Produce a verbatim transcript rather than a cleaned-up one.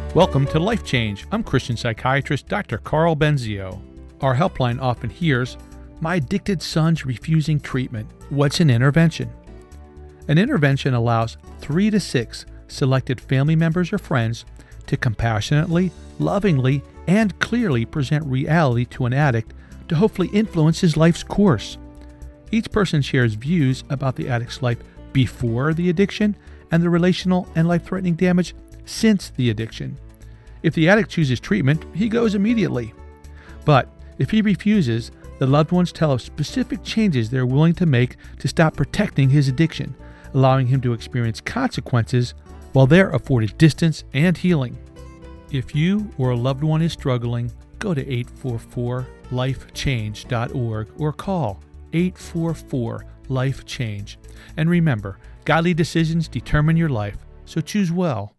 Welcome to Life Change. I'm Christian psychiatrist Doctor Carl Benzio. Our helpline often hears, "My addicted son's refusing treatment. What's an intervention?" An intervention allows three to six selected family members or friends to compassionately, lovingly, and clearly present reality to an addict to hopefully influence his life's course. Each person shares views about the addict's life before the addiction and the relational and life-threatening damage since the addiction. If the addict chooses treatment, he goes immediately. But if he refuses, the loved ones tell of specific changes they're willing to make to stop protecting his addiction, allowing him to experience consequences while they're afforded distance and healing. If you or a loved one is struggling, go to eight four four life change dot org or call eight four four life change. And remember, godly decisions determine your life, so choose well.